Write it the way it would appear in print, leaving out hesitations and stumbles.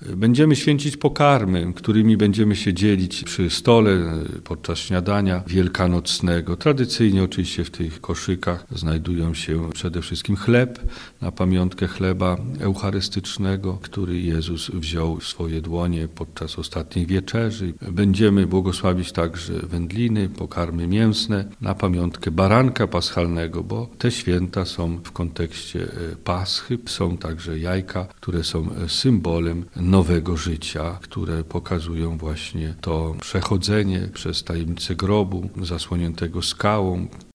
Będziemy święcić pokarmy, którymi będziemy się dzielić przy stole podczas śniadania wielkanocnego. Tradycyjnie oczywiście w tych koszykach znajdują się przede wszystkim chleb na pamiątkę chleba eucharystycznego, który Jezus wziął w swoje dłonie podczas ostatniej wieczerzy. Będziemy błogosławić także wędliny, pokarmy mięsne na pamiątkę baranka paschalnego, bo te święta są w kontekście Paschy. Są także jajka, które są symbolem nowego życia, które pokazują właśnie to przechodzenie przez tajemnicę grobu zasłoniętego skałą,